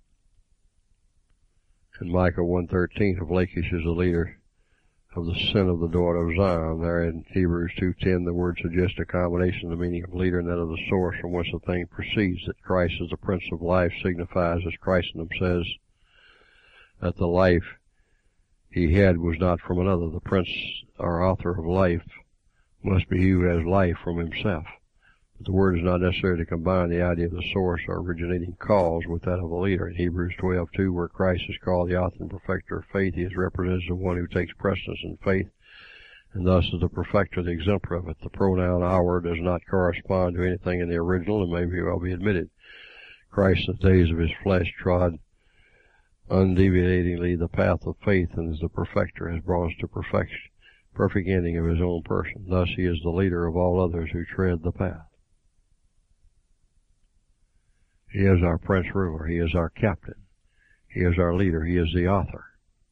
In Micah one thirteen, of Lachish is the leader of the sin of the daughter of Zion. There in Hebrews two ten, the word suggests a combination of the meaning of leader and that of the source from which the thing proceeds. That Christ is the Prince of Life signifies, as Christendom says, that the life he had was not from another. The Prince, or author of life, must be he who has life from himself. But the word is not necessary to combine the idea of the source or originating cause with that of a leader. In Hebrews twelve two, where Christ is called the author and perfecter of faith, he is represented as the one who takes precedence in faith, and thus is the perfecter, the exemplar of it. The pronoun our does not correspond to anything in the original, and may well be admitted. Christ, in the days of his flesh, trod undeviatingly the path of faith, and as the perfecter has brought us to perfection, perfect ending of his own person. Thus he is the leader of all others who tread the path. He is our prince ruler. He is our captain. He is our leader. He is the author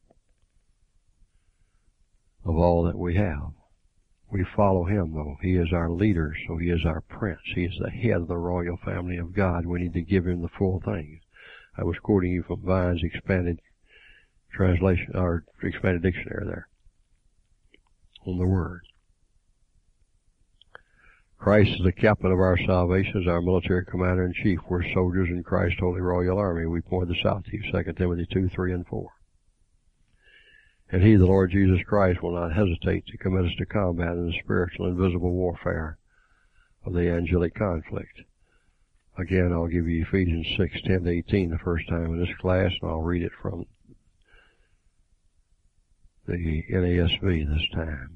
of all that we have. We follow him, though. He is our leader, so he is our prince. He is the head of the royal family of God. We need to give him the full thing. I was quoting you from Vine's expanded translation, or expanded dictionary there, on the word. Christ is the captain of our salvation, as our military commander-in-chief. We're soldiers in Christ's holy royal army. We point this out to you, Second Timothy two, three, and four. And he, the Lord Jesus Christ, will not hesitate to commit us to combat in the spiritual and visible warfare of the angelic conflict. Again, I'll give you Ephesians six, ten to eighteen the first time in this class, and I'll read it from the N A S V this time.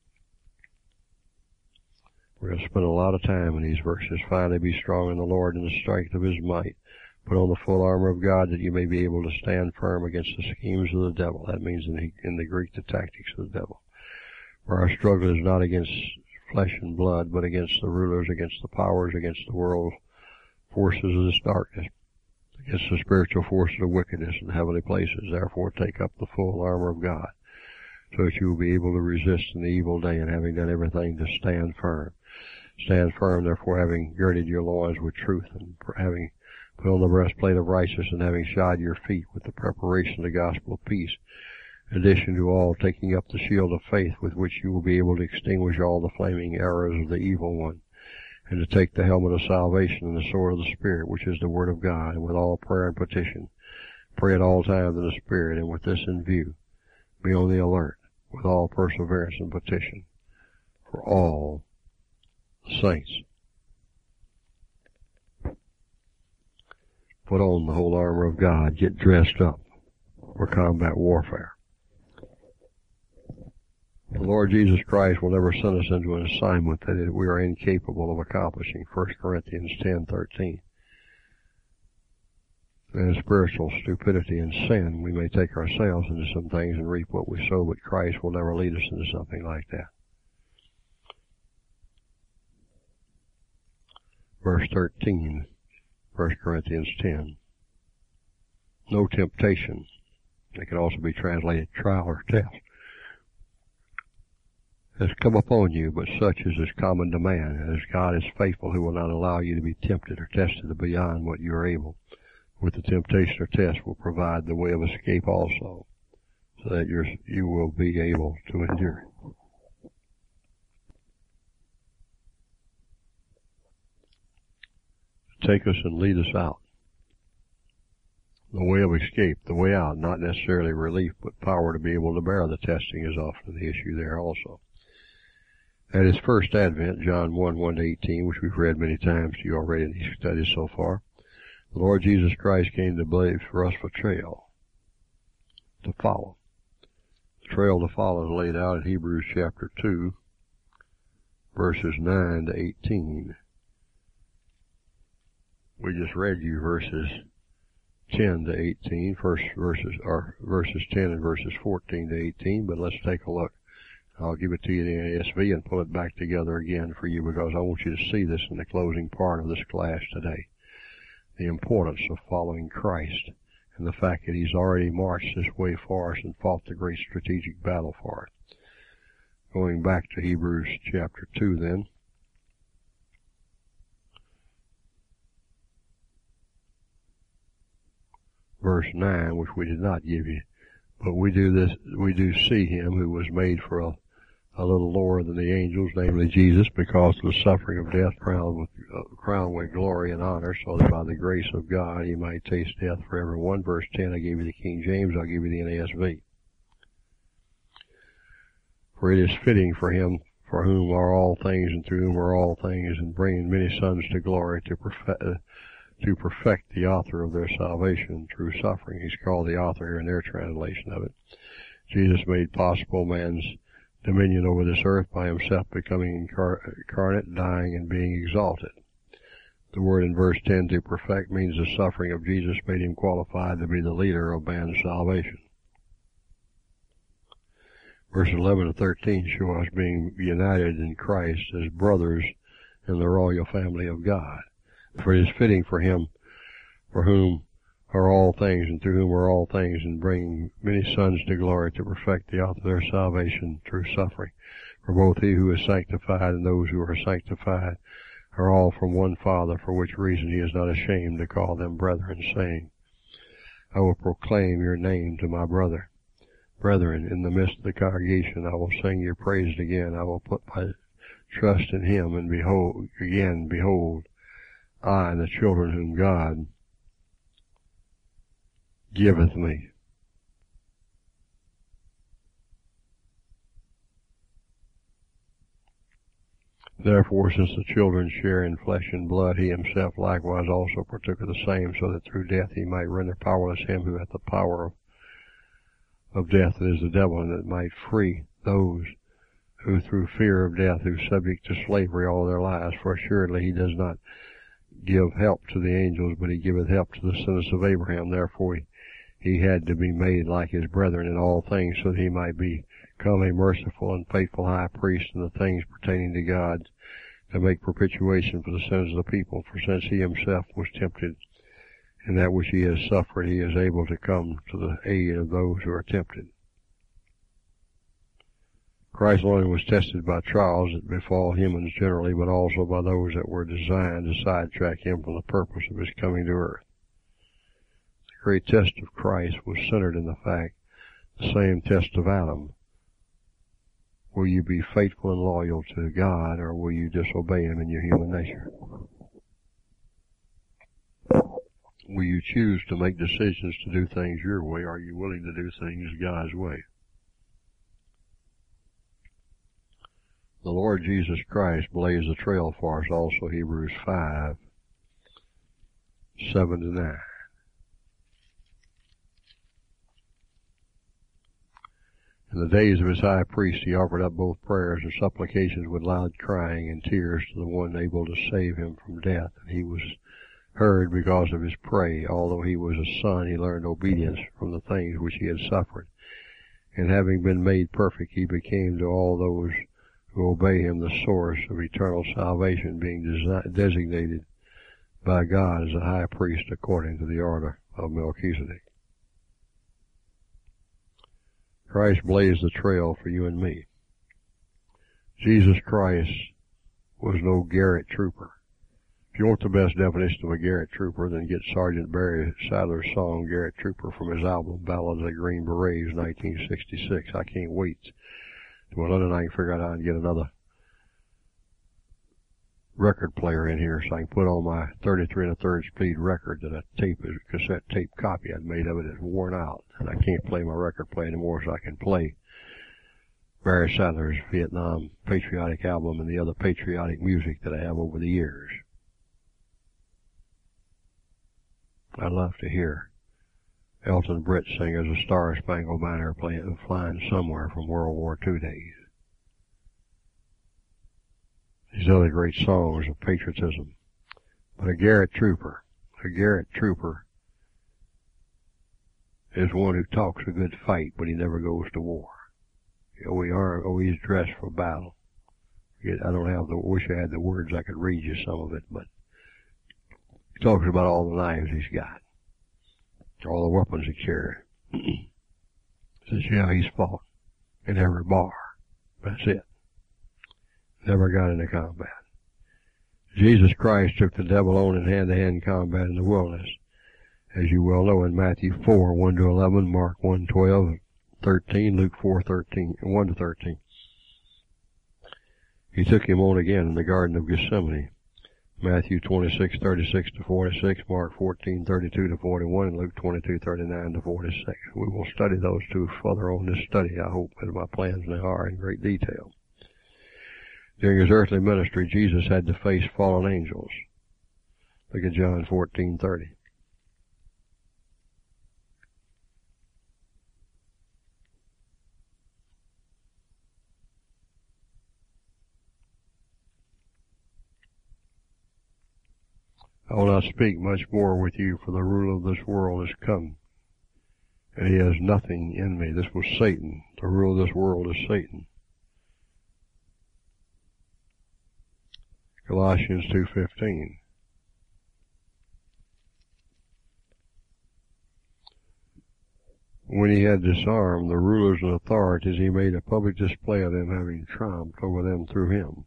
We're going to spend a lot of time in these verses. Finally, be strong in the Lord and the strength of his might. Put on the full armor of God that you may be able to stand firm against the schemes of the devil. That means in the, in the Greek, the tactics of the devil. For our struggle is not against flesh and blood, but against the rulers, against the powers, against the world forces of this darkness, against the spiritual forces of wickedness in the heavenly places. Therefore, take up the full armor of God, so that you will be able to resist in the evil day, and having done everything, to stand firm. Stand firm, therefore, having girded your loins with truth, and having put on the breastplate of righteousness, and having shod your feet with the preparation of the gospel of peace. In addition to all, taking up the shield of faith, with which you will be able to extinguish all the flaming arrows of the evil one, and to take the helmet of salvation and the sword of the Spirit, which is the word of God, and with all prayer and petition, pray at all times in the Spirit, and with this in view, be on the alert, with all perseverance and petition, for all the saints. Put on the whole armor of God. Get dressed up for combat warfare. The Lord Jesus Christ will never send us into an assignment that we are incapable of accomplishing. First Corinthians ten thirteen. And in spiritual stupidity and sin, we may take ourselves into some things and reap what we sow, but Christ will never lead us into something like that. Verse thirteen, First Corinthians ten. No temptation. It can also be translated trial or test has come upon you, but such as is common to man. And as God is faithful, who will not allow you to be tempted or tested beyond what you are able. With the temptation or test will provide the way of escape also, so that you're, you will be able to endure. Take us and lead us out. The way of escape, the way out, not necessarily relief, but power to be able to bear the testing is often the issue there also. At his first advent, John one, one to eighteen, which we've read many times to you already in these studies so far, the Lord Jesus Christ came to blaze for us for trail, to follow. The trail to follow is laid out in Hebrews chapter two, verses nine to eighteen. We just read you verses ten to eighteen, first verses, or verses ten and verses fourteen to eighteen, but let's take a look. I'll give it to you in the N A S V and pull it back together again for you, because I want you to see this in the closing part of this class today. The importance of following Christ, and the fact that he's already marched this way for us and fought the great strategic battle for it. Going back to Hebrews chapter two then. Verse nine, which we did not give you. But we do this, we do see him who was made for a, a little lower than the angels, namely Jesus, because of the suffering of death, crowned with, uh, crowned with glory and honor, so that by the grace of God he might taste death for everyone. Verse ten, I gave you the King James, I'll give you the N A S V. For it is fitting for him, for whom are all things, and through whom are all things, and bringing many sons to glory, to perfect, uh, to perfect the author of their salvation through suffering. He's called the author here in their translation of it. Jesus made possible man's dominion over this earth by himself becoming incarnate, dying, and being exalted. The word in verse ten, to perfect, means the suffering of Jesus made him qualified to be the leader of man's salvation. Verse eleven to thirteen show us being united in Christ as brothers in the royal family of God. For it is fitting for him, for whom are all things, and through whom are all things, and bringing many sons to glory, to perfect the author of their salvation through suffering. For both he who is sanctified and those who are sanctified are all from one Father, for which reason he is not ashamed to call them brethren, saying, I will proclaim your name to my brother. Brethren, in the midst of the congregation I will sing your praise again. I will put my trust in him, and behold, again, behold, I and the children whom God giveth me. Therefore, since the children share in flesh and blood, he himself likewise also partook of the same, so that through death he might render powerless him who hath the power of, of death, that is the devil, and that might free those who through fear of death, who subject to slavery all their lives. For assuredly he does not give help to the angels, but he giveth help to the descendants of Abraham. Therefore he, he had to be made like his brethren in all things, so that he might become a merciful and faithful high priest in the things pertaining to God, to make propitiation for the sins of the people. For since he himself was tempted in that which he has suffered, he is able to come to the aid of those who are tempted. Christ only was tested by trials that befall humans generally, but also by those that were designed to sidetrack him from the purpose of his coming to earth. The great test of Christ was centered in the fact, the same test of Adam. Will you be faithful and loyal to God, or will you disobey him in your human nature? Will you choose to make decisions to do things your way, or are you willing to do things God's way? The Lord Jesus Christ blazed the trail for us also, Hebrews five, seven to nine. In the days of his high priest he offered up both prayers and supplications with loud crying and tears to the one able to save him from death. And he was heard because of his prayer. Although he was a son, he learned obedience from the things which he had suffered. And having been made perfect, he became to all those who obey him the source of eternal salvation, being desi- designated by God as a high priest according to the order of Melchizedek. Christ blazed the trail for you and me. Jesus Christ was no Garrett trooper. If you want the best definition of a Garrett trooper, then get Sergeant Barry Sadler's song, Garrett Trooper, from his album, Ballad of the Green Berets, nineteen sixty-six. I can't wait till London I can figure out how to get another record player in here so I can put on my thirty-three and a third speed record that a tape, a cassette tape copy I'd made of it is worn out, and I can't play my record player anymore, so I can play Barry Sadler's Vietnam patriotic album and the other patriotic music that I have over the years. I'd love to hear Elton Britt sing as a Star-Spangled Banner playing, flying somewhere from World War Two days. These other great songs of patriotism. But a Garrett Trooper, a Garrett Trooper is one who talks a good fight, but he never goes to war. You know, we are always dressed for battle. I don't have the, wish I had the words, I could read you some of it, but he talks about all the knives he's got, all the weapons he carries. Says, yeah, he's fought in every bar. That's it. Never got into combat. Jesus Christ took the devil on in hand-to-hand combat in the wilderness, as you well know in Matthew four, one to eleven, Mark one, twelve, thirteen, Luke four, thirteen, one to thirteen. He took him on again in the Garden of Gethsemane. Matthew twenty-six, thirty-six to forty-six, Mark fourteen, thirty-two to forty-one, and Luke twenty-two, thirty-nine to forty-six. We will study those two further on this study, I hope, as my plans now are, in great detail. During his earthly ministry, Jesus had to face fallen angels. Look at John fourteen, thirty. I will not speak much more with you, for the ruler of this world is come, and he has nothing in me. This was Satan. The ruler of this world is Satan. Colossians two fifteen. When he had disarmed the rulers and authorities, he made a public display of them, having triumphed over them through him.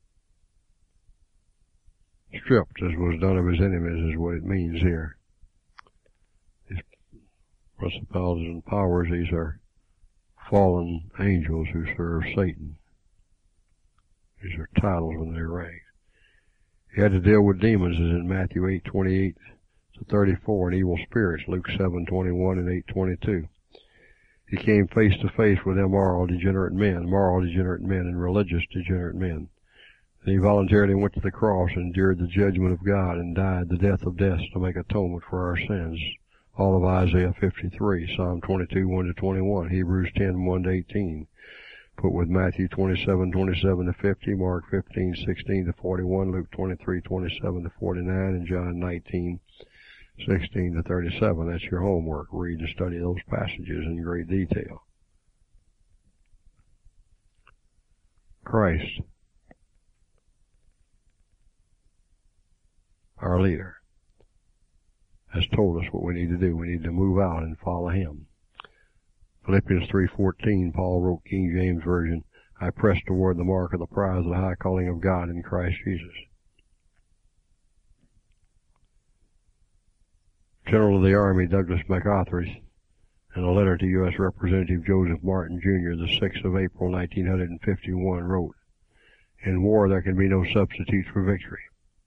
Stripped, as was done of his enemies, is what it means here. These principalities and powers, these are fallen angels who serve Satan. These are titles when they rank. He had to deal with demons, as in Matthew eight, twenty-eight to thirty-four, and evil spirits, Luke seven, twenty-one and eight, twenty-two. He came face to face with immoral, degenerate men, moral, degenerate men, and religious, degenerate men. And he voluntarily went to the cross and endured the judgment of God and died the death of death to make atonement for our sins. All of Isaiah fifty-three, Psalm twenty-two, one to twenty-one, Hebrews ten, one to eighteen. Put with Matthew twenty-seven, twenty-seven to fifty, Mark fifteen, sixteen to forty-one, Luke twenty-three, twenty-seven to forty-nine, and John nineteen, sixteen to thirty-seven. That's your homework. Read and study those passages in great detail. Christ, our leader, has told us what we need to do. We need to move out and follow him. Philippians three fourteen, Paul wrote, King James Version, I press toward the mark of the prize of the high calling of God in Christ Jesus. General of the Army Douglas MacArthur, in a letter to U S Representative Joseph Martin, Junior, the sixth of April, nineteen fifty-one, wrote, in war there can be no substitutes for victory.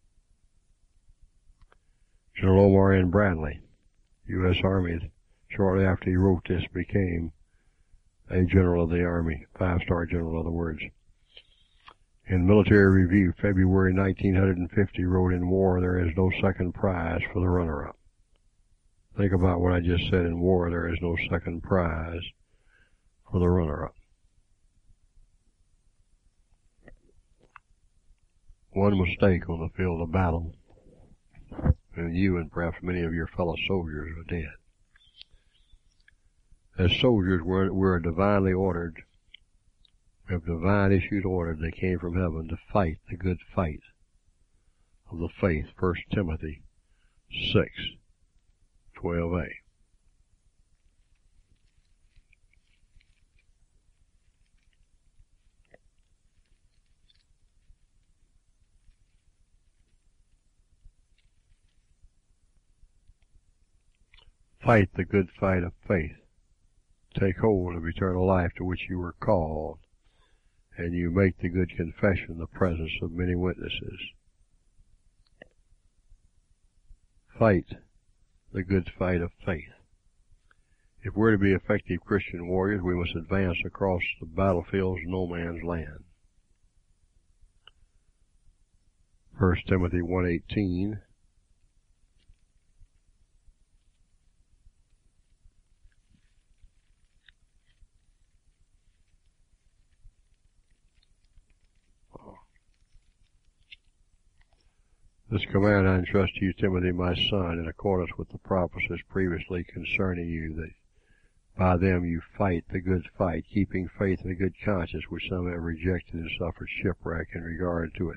General Omar N. Bradley, U S Army, shortly after he wrote this, became a general of the Army, five-star general, in other words. In Military Review, February nineteen fifty, wrote, in war there is no second prize for the runner-up. Think about what I just said. In war there is no second prize for the runner-up. One mistake on the field of battle, and you and perhaps many of your fellow soldiers are dead. As soldiers, we're, we're divinely ordered. We have divine issued orders. They came from heaven to fight the good fight of the faith. First Timothy six, twelve a. Fight the good fight of faith. Take hold of eternal life to which you were called, and you make the good confession in the presence of many witnesses. Fight the good fight of faith. If we're to be effective Christian warriors, we must advance across the battlefield's no man's land. First Timothy one eighteen. This command I entrust to you, Timothy, my son, in accordance with the prophecies previously concerning you, that by them you fight the good fight, keeping faith and a good conscience, which some have rejected and suffered shipwreck in regard to it.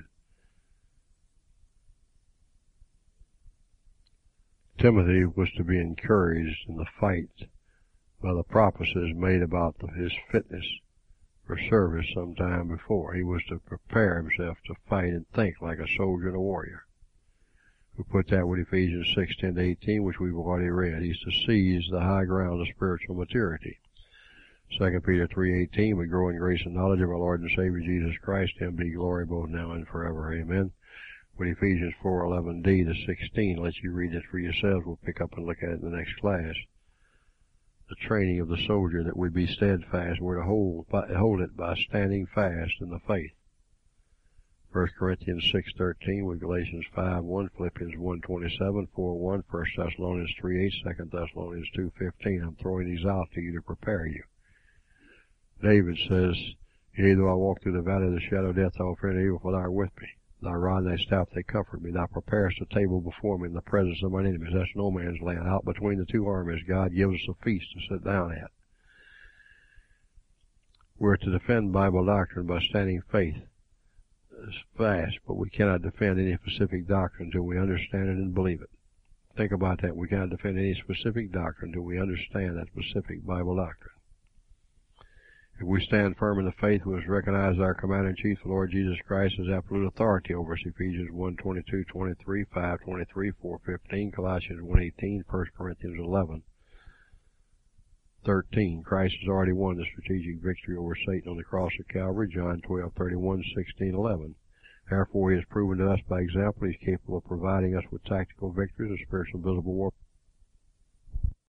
Timothy was to be encouraged in the fight by the prophecies made about the, his fitness for service some time before. He was to prepare himself to fight and think like a soldier and a warrior. We put that with Ephesians six, ten to eighteen, which we've already read. He's to seize the high ground of spiritual maturity. Second Peter three, eighteen, we grow in grace and knowledge of our Lord and Savior Jesus Christ. Him be glory both now and forever. Amen. With Ephesians four, eleven d to sixteen, let you read it for yourselves. We'll pick up and look at it in the next class. The training of the soldier, that we be steadfast. We're to hold, hold it by standing fast in the faith. First Corinthians six, thirteen, with Galatians five, one, Philippians one, twenty-seven, four, one, First Thessalonians three, eight, Second Thessalonians two, fifteen. I'm throwing these out to you to prepare you. David says, yea, though I walk through the valley of the shadow of death, I will fear no evil, for thou art with me. Thy rod and thy staff, they comfort me. Thou preparest a table before me in the presence of mine enemies. That's no man's land. Out between the two armies, God gives us a feast to sit down at. We're to defend Bible doctrine by standing faith fast, but we cannot defend any specific doctrine until we understand it and believe it. Think about that. We cannot defend any specific doctrine until we understand that specific Bible doctrine. If we stand firm in the faith, we must recognize our Commander-in-Chief, the Lord Jesus Christ, as absolute authority over us. Ephesians one, twenty-two, twenty-three, five, twenty-three, four, fifteen, Colossians one, eighteen, First Corinthians eleven, thirteen. Christ has already won the strategic victory over Satan on the cross of Calvary. John twelve, thirty-one, sixteen, eleven. Therefore, he has proven to us by example he's capable of providing us with tactical victories and spiritual visible warfare.